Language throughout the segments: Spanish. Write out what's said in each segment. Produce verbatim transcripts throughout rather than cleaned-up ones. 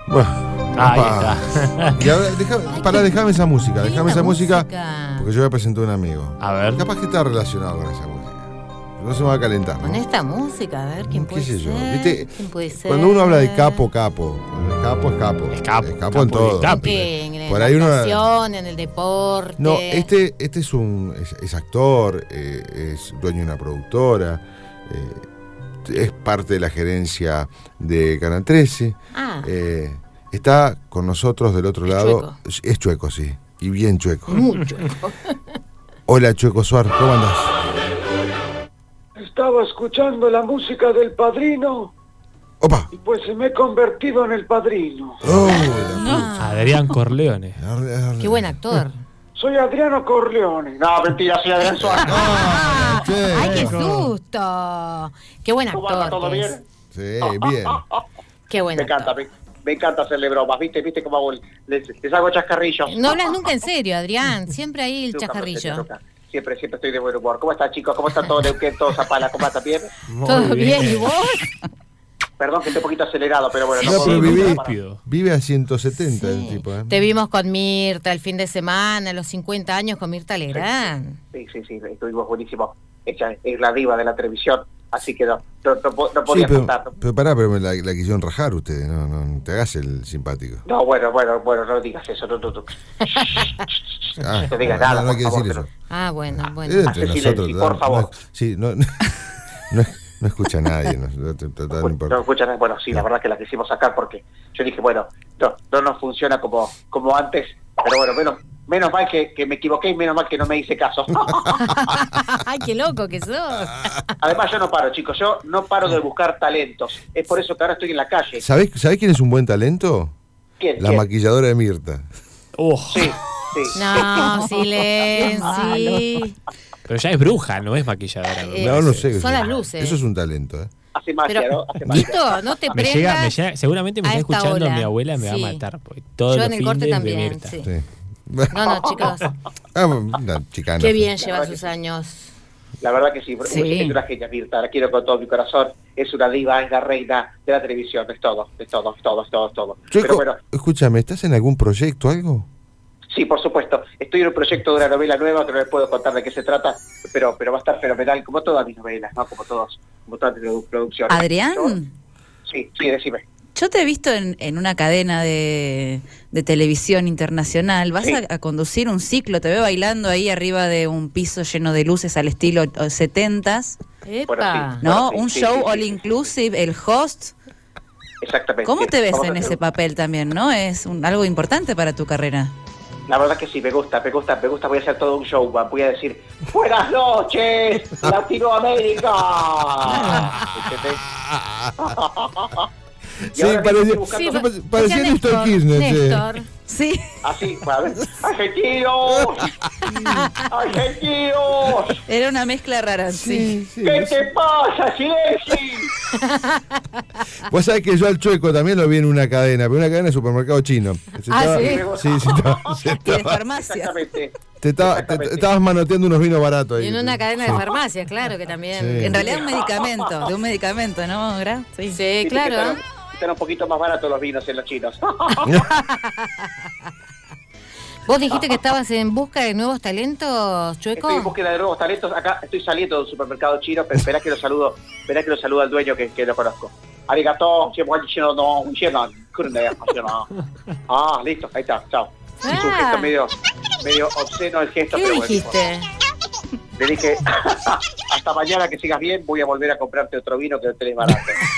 Bueno. Ahí está. Y ahora, deja, para, déjame esa música, déjame esa música, música, porque yo voy a presentar a un amigo. A ver. Capaz que está relacionado con esa música. No se me va a calentar, ¿no? Con esta música, a ver, ¿quién ¿Qué puede sé yo? ser? ¿Viste? ¿Quién puede ser? Cuando uno habla de capo, capo. Cuando es capo, es capo. Es capo, Es capo, capo en de todo. capo. ¿Qué? En Por la ahí uno- actuación, en el deporte. No, este, este es un es, es actor, eh, es dueño de una productora, eh, es parte de la gerencia de Canal trece. Ah, eh, está con nosotros del otro Es lado. chueco. Es, es chueco, sí. Y bien chueco. mucho. Hola, Chueco Suar, ¿cómo andás? Estaba escuchando la música del Padrino ¡Opa! y pues me he convertido en el Padrino. ¡Oh! la Ah, Adrián Corleone. puta. qué buen actor. Soy Adriano Corleone. No, mentira, soy Adrián Suárez. Ah, che, ¡Ay, qué viejo. susto! Qué buen ¿Cómo anda? actor. ¿Todo que bien? es. Sí, bien. Qué buen Me actor. encanta, me, me encanta hacerle bromas, ¿viste? ¿Viste cómo hago el- les, les hago chascarrillos? No hablas nunca en serio, Adrián. Siempre ahí el Nunca, chascarrillo. nunca. Siempre, siempre estoy de buen humor. ¿Cómo están, chicos? ¿Cómo está todo Neuquén, todo Zapala? ¿Cómo está bien? Muy ¿Todo bien? ¿Y vos? Perdón que esté un poquito acelerado, pero bueno. No, puedo- pero Sí, viví- rápido. Vive a ciento setenta el Sí. tipo, ¿eh? Te vimos con Mirta el fin de semana, a los cincuenta años con Mirta Legrand. Sí, sí, sí, estuvimos buenísimos. Ella es la diva de la televisión, así que no, no, no, po- no Sí, podía pero, faltar. pero pará, pero me la, la quisieron rajar ustedes, no, no te hagas el simpático. No, bueno, bueno, bueno, no digas eso, no, no, no. Ah, No te digas no, nada, no por hay que favor, decir eso. Ah, bueno, bueno. Es entre Hace nosotros, silencio, no, por favor. no- sí, no, no, no, no escucha a nadie, no, no, no, no Bueno, importa. no escuchan nada. Bueno, sí, la verdad que la quisimos sacar porque yo dije, bueno, no, no nos funciona como, como antes, pero bueno, menos, menos mal que, que me equivoqué y menos mal que no me hice caso. ¡Ay, qué loco que sos! Además, yo no paro, chicos, yo no paro de buscar talentos. Es por eso que ahora estoy en la calle. ¿Sabés, ¿Sabés quién es un buen talento? ¿Quién? La ¿Quién? maquilladora de Mirta. Oh, Sí, sí. No, silencio. pero ya es bruja, no es maquilladora. Eh, No, no sé. qué son es. las luces. Eso es un talento, ¿eh? Hace magia, Pero, ¿no? Hace magia. Tito, no te Me prendas. llega, me llega, seguramente me a está esta escuchando ola. mi abuela, me Sí. va a matar. Porque todos Yo los en el corte fines de también, Mirta. sí. Sí. No, no, chicos. Ah, una chicana. Qué bien La lleva verdad sus que sí. años. La verdad que sí, Sí. es una genia Mirta, la quiero con todo mi corazón, es una diva, es la reina de la televisión, es todo, es todo, es todo, es todo, es todo. Pero Chueco, bueno, escúchame, ¿estás en algún proyecto, algo? sí, por supuesto, estoy en un proyecto de una novela nueva que no les puedo contar de qué se trata, pero pero va a estar fenomenal, como todas mis novelas, ¿no? Como todos, como todas mis produ- producciones. Adrián, Yo- Sí, sí, decime. yo te he visto en, en una cadena de, de televisión internacional. ¿Vas Sí. a, a conducir un ciclo? Te veo bailando ahí arriba de un piso lleno de luces al estilo eh, setentas, Epa. ¿no? Bueno, sí, un sí, show sí, sí, all sí. inclusive, el host. Exactamente. ¿Cómo sí. te ves Vamos a en hacer ese un- papel también, no? Es un- algo importante para tu carrera. La verdad que sí, me gusta, me gusta, me gusta, voy a hacer todo un show, voy a decir, ¡buenas noches, Latinoamérica! ¿Entendés? Y Sí, ahora mismo parecía, estoy buscando- sí, pa- pa- parecía decía Néstor Kirchner, che. Néstor. Sí. Así, a ver, ¡argentinos! ¡Argentinos! Era una mezcla rara, sí. Sí, sí. ¿Qué te pasa, Silenci? Vos sabés que yo al Chueco también lo vi en una cadena, pero una cadena de supermercado chino. Se Ah, estaba- ¿sí? Sí, sí, estaba- se Y de estaba- farmacia. Exactamente. te, estaba- te- Exactamente. estabas manoteando unos vinos baratos ahí. Y en una cadena de farmacias, claro que también. Sí. En realidad un medicamento, de un medicamento, ¿no, Gra? Sí. Sí, Viste que claro. Están, están un poquito más baratos los vinos en los chinos. Vos dijiste que estabas en busca de nuevos talentos, Chueco. Estoy en búsqueda de nuevos talentos. Acá estoy saliendo de un supermercado chino, pero esperá que lo saludo, esperá que lo saludo al dueño que, que lo conozco. Arigato, ah, listo, ahí está, chao. Hizo un Ah. gesto medio, medio obsceno el gesto, ¿Qué pero bueno, dijiste? le dije, hasta mañana que sigas bien, voy a volver a comprarte otro vino que no tenés barato.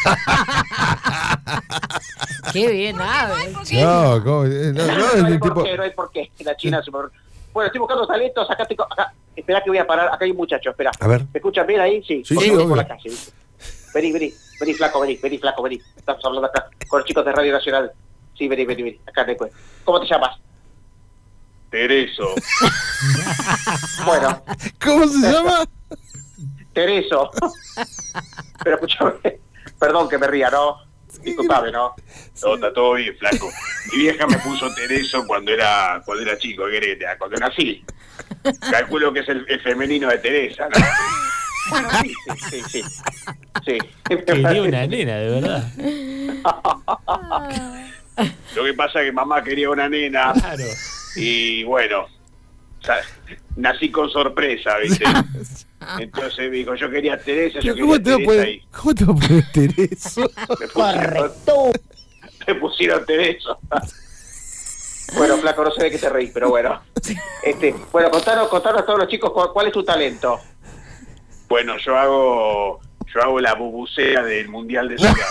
Qué bien, Abel. No, ¿cómo? Eh, No, no, No es hay el por tipo. qué, no hay por qué. La China es super... Bueno, estoy buscando talentos, acá, te... acá. Esperá que voy a parar, acá hay un muchacho, espera. A ver. ¿Me escuchan bien ahí? Sí, Sí, por, sí, por obvio. la calle. ¿viste? Vení, vení, vení flaco, vení, vení flaco, vení. Estamos hablando acá con los chicos de Radio Nacional. Sí, vení, vení, vení, acá te cuento. ¿Cómo te llamas? Tereso. Bueno, ¿Cómo se llama? Tereso. Pero escúchame, perdón que me ría, ¿no? Disculpame, ¿no? No, está todo bien, flaco. Mi vieja me puso Tereso cuando era cuando era chico, ¿querés? Cuando nací. Calculo que es el, el femenino de Teresa, ¿no? Bueno, sí, sí, sí, sí. Sí. Quería una nena, de verdad. que pasa es que mamá quería una nena. Claro. Y bueno, o sea, nací con sorpresa, ¿viste? Entonces me dijo, yo quería Teresa, yo ¿Cómo quería te, va a Teresa poner, y ¿Cómo te va a poner Tereso? me pusieron, me pusieron Teresa. Bueno, flaco, no sé de qué te reís, pero bueno. Este, bueno, contanos, contanos a todos los chicos cuál, cuál es tu talento. Bueno, yo hago yo hago la bubucea del Mundial de Sudamérica.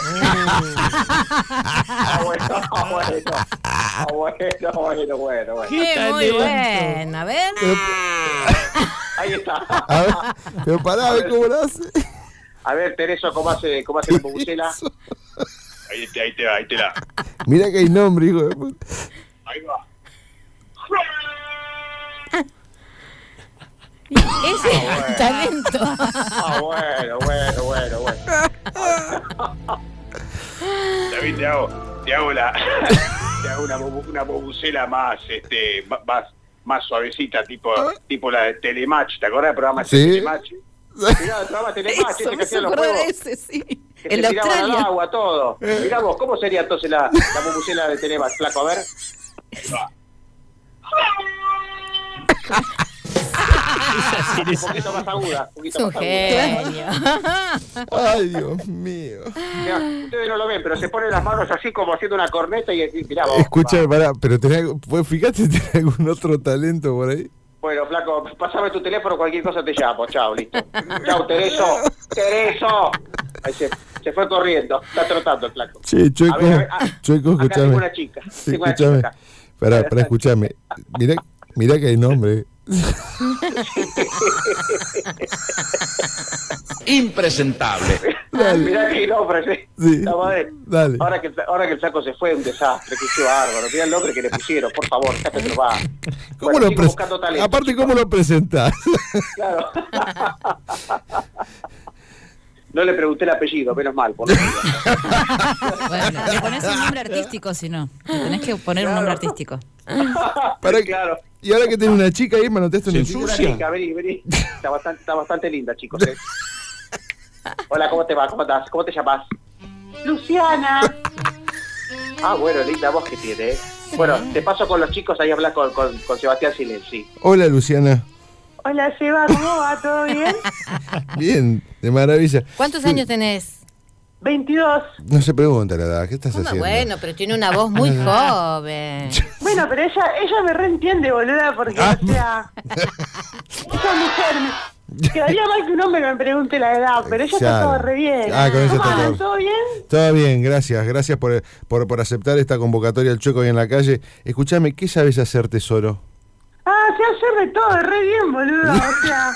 Ah, bueno, ah, bueno. Ah, bueno, bueno, bueno, bueno. Qué muy bueno. A ver. Ahí está. A ver, pero pará, a ver cómo lo hace. A ver, Tereso, ¿cómo hace, cómo hace la bubucela? Ahí te, ahí te va, ahí te la. Mirá que hay nombre, hijo de puta. Ahí va. Ese es el talento. Ah, bueno, bueno, bueno, bueno. David, te hago, te hago la te hago una bobu- una bobucela más este ma- más más suavecita, tipo tipo la de Telematch, ¿te acuerdas del programa Sí. de Telematch? Mirá, el programa Telematch, Eso, ese que me hacía los acuerdo de juegos, ese, sí. que El se de tiraban al Australia. agua, todo. Mirá vos, ¿cómo sería entonces la, la bubucela de Telematch, flaco? A ver. Un poquito más aguda, un Es poquito un más aguda. genio. Ay, Dios mío. Mirá, ustedes no lo ven, pero se pone las manos así como haciendo una corneta y, y mirá vos. Escucha, va. pará, pero tenés, algo- pues, fíjate, ¿tenés algún otro talento por ahí? Bueno, flaco, pasame tu teléfono, cualquier cosa te llamo. Chao, listo. Chao, Tereso. Tereso. Ahí se, se fue corriendo. Está trotando el flaco. Che, Chueco, A ver, a ver, ah, Chueco, Acá tengo escuchame. una chica. Tengo una Escuchame. chica acá. Pará, pará, escuchame. Mirá, mirá que hay nombre. Impresentable. Mirá que nombre, sí. Sí. La madre. Dale. Ahora que, ahora que el saco se fue, un desastre, que qué bárbaro. Mirá el nombre que le pusieron, por favor, déjate probar. ¿Cómo Bueno, lo sigo pres- buscando talento, Aparte, chicos. ¿cómo lo presentás? Claro. No le pregunté el apellido, menos mal, por lo menos. Bueno, le pones un nombre artístico, si no. Le tenés que poner un Claro. nombre artístico. Para que- Claro. Y ahora que tenés una chica ahí, manoteaste una Se chica. Una Sucia. chica, vení, vení. Está bastante, está bastante linda, chicos. ¿eh? Hola, ¿cómo te va? ¿Cómo estás? ¿Cómo te llamas? Luciana. Ah, bueno, linda voz que tiene, ¿eh? Bueno, te paso con los chicos, ahí hablas con, con, con Sebastián Silenzi. Hola, Luciana. Hola, Seba, ¿cómo va? ¿Todo bien? Bien, de maravilla. ¿Cuántos años tenés? veintidós. No se pregunta la edad, ¿qué estás ¿Cómo? haciendo? Bueno, pero tiene una voz muy joven. Bueno, pero ella ella me reentiende, boluda, porque, Ah. o sea, esa mujer me... Quedaría mal que un hombre me pregunte la edad, pero ella está Claro. todo re bien. Ah, con eso ¿Cómo está andan? todo. ¿Todo bien? Todo bien, gracias. Gracias por, por, por aceptar esta convocatoria al Chueco ahí en la calle. Escuchame, ¿qué sabes hacer, tesoro? Ah, sé hacer de todo, re bien, boluda, o sea...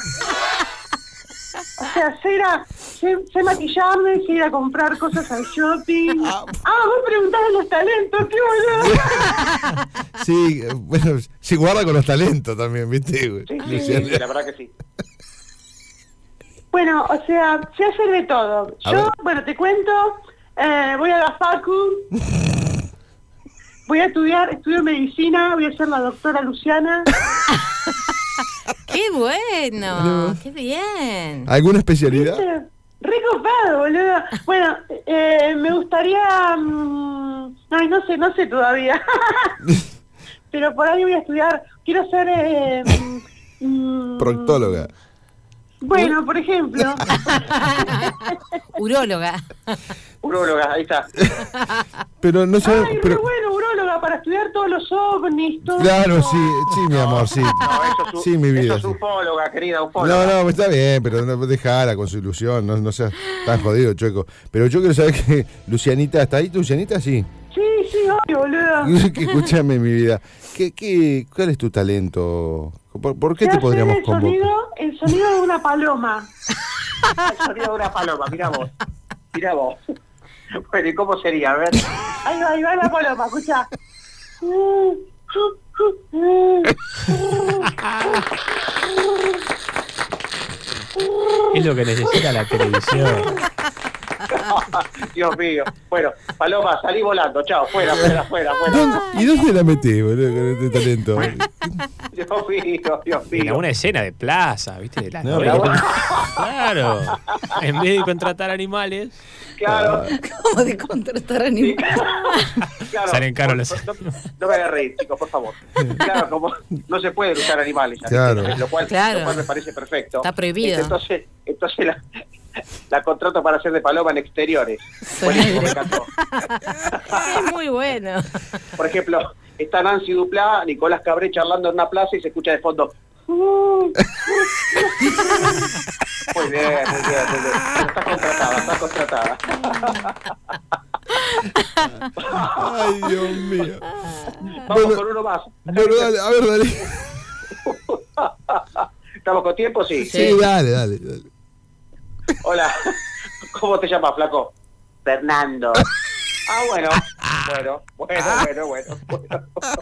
O sea, sé ir a... Sé, sé maquillarme, sé ir a comprar cosas al shopping. Ah, vos preguntás de los talentos, qué boludo. Sí, eh, bueno, sí, guarda con los talentos también, ¿viste? güey? Sí, sí, sí, Luciana. sí, la verdad que sí. Bueno, o sea, sé hacer de todo. A Yo, ver. bueno, te cuento, eh, voy a la facu, voy a estudiar, estudio medicina, voy a ser la doctora Luciana. ¡Qué bueno! ¡Qué bien! ¿Alguna especialidad? ¿Viste? Re copado, boludo. Bueno, eh, me gustaría... mm, ay, no sé, no sé todavía. Pero por ahí voy a estudiar, quiero ser... Eh, mm, mm, Proctóloga. Bueno, por ejemplo. Uróloga. Uróloga, ahí está. Pero no sé, Ay, re pero... bueno, uróloga, para estudiar todos los ovnis, todo Claro, eso. sí, sí, mi amor, sí. No, eso es, u- Sí, mi vida. eso es sí. ufóloga, querida, ufóloga. No, no, está bien, pero no, dejala con su ilusión, no, no seas tan jodido, Chueco. Pero yo quiero saber que Lucianita, ¿está ahí, Lucianita? Sí. Sí, sí, obvio, boludo. Que Escúchame, mi vida. ¿Qué, qué, ¿Cuál es tu talento? ¿Por, por qué Sé te hacer podríamos el convocar? sonido, el sonido de una paloma. El sonido de una paloma, mirá vos. Mirá vos. Bueno, ¿y cómo sería? A ver. Ahí va, ahí va la paloma, escucha. Es lo que necesita la televisión. Dios mío. Bueno, Paloma, salí volando. Chao, fuera, fuera, fuera, fuera. ¿Dónde- ¿Y dónde la metés, boludo, con este talento? Dios mío, Dios En mío. alguna escena de plaza, ¿viste? De las No, novelas. pero- Claro. En vez de contratar animales, Claro, Como de contratar animales. claro. Salen caros los No, no, no me hagas reír, chicos, por favor. Claro, como no se pueden usar animales. ya, Claro. ¿viste? Lo cual, Claro. lo cual me parece perfecto. Está prohibido. Entonces, entonces la, la contrato para hacer de Paloma en exteriores. Buenísimo, me encantó. Es muy bueno. Por ejemplo, está Nancy Duplá, Nicolás Cabré charlando en una plaza y se escucha de fondo. Muy bien, muy bien, muy bien. Está contratada, está contratada. Ay, Dios mío. Vamos Bueno, con uno más. Bueno, dale, a ver, dale. ¿Estamos con tiempo? Sí. Sí, dale, dale, dale. Hola. ¿Cómo te llamas, flaco? Fernando. Ah, bueno. Bueno, bueno, bueno, bueno. Bueno,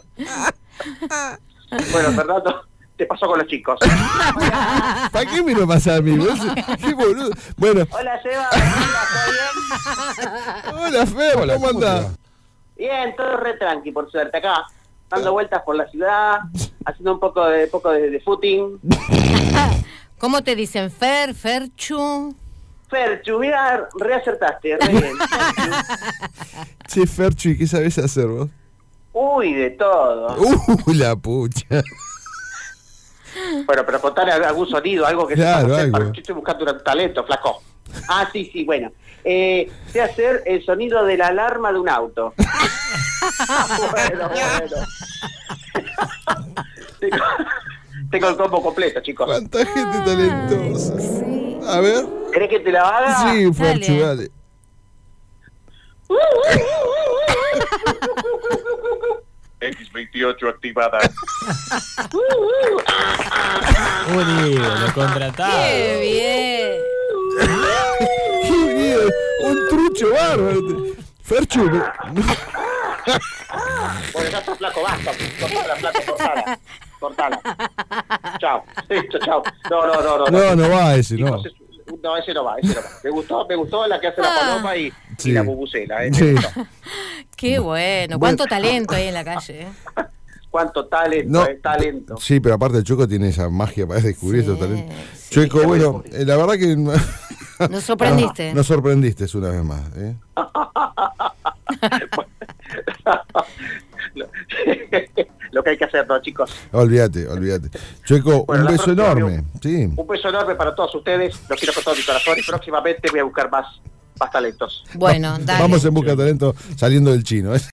bueno Fernando, te pasó con los chicos. ¿Para qué me lo pasa a mí? ¿No? Qué boludo. Bueno, Hola, Seba. Hola, ¿todo bien? hola, Fer, ¿cómo andás? Bien, todo re tranqui, por suerte. Acá, dando vueltas por la ciudad, haciendo un poco de poco de, de footing. ¿Cómo te dicen? Fer, Ferchu. Ferchu, mira, reacertaste, re bien. Che, Ferchu, ¿y qué sabés hacer vos? Uy, de todo. Uh, la pucha. Bueno, pero contar algún sonido, algo que Claro, sepas hacer, algo. para- yo estoy buscando un talento, flaco. Ah, sí, sí, bueno. Eh, sé hacer el sonido de la alarma de un auto. Bueno, bueno. tengo, tengo el combo completo, chicos. ¿Cuánta gente talentosa? A ver. ¿Querés que te la haga? Sí, Ferchu, dale. X veintiocho activada. Unido, lo contratado. ¡Qué bien! Qué bien, un trucho bárbaro. Ferchu, no- Bueno, ya está, flaco, basta. Cortala, flaco, cortala. Cortala. Chao. Listo, chao. No, no, no, no. no, no va ese, no. Chicos, es- no, ese no va, ese no va. Me gustó, me gustó la que hace la paloma y, Sí. y la bubucela, eh. Me Sí. gustó. ¡Qué bueno! ¿Cuánto talento hay en la calle? eh? Cuánto talento, No, eh, talento. sí, pero aparte el Chueco tiene esa magia para descubrir Sí, esos talentos. sí. Chueco, bueno, eh, la verdad que Nos sorprendiste. nos sorprendiste una vez más. ¿eh? Lo, lo que hay que hacer, ¿no, chicos? Olvídate, olvídate. Chueco, Bueno, un la beso próxima, enorme. Sí. Un beso enorme para todos ustedes. Los quiero con todo mi corazón y próximamente voy a buscar más, más talentos. Bueno, dale. Vamos en busca de talento saliendo del chino. ¿eh?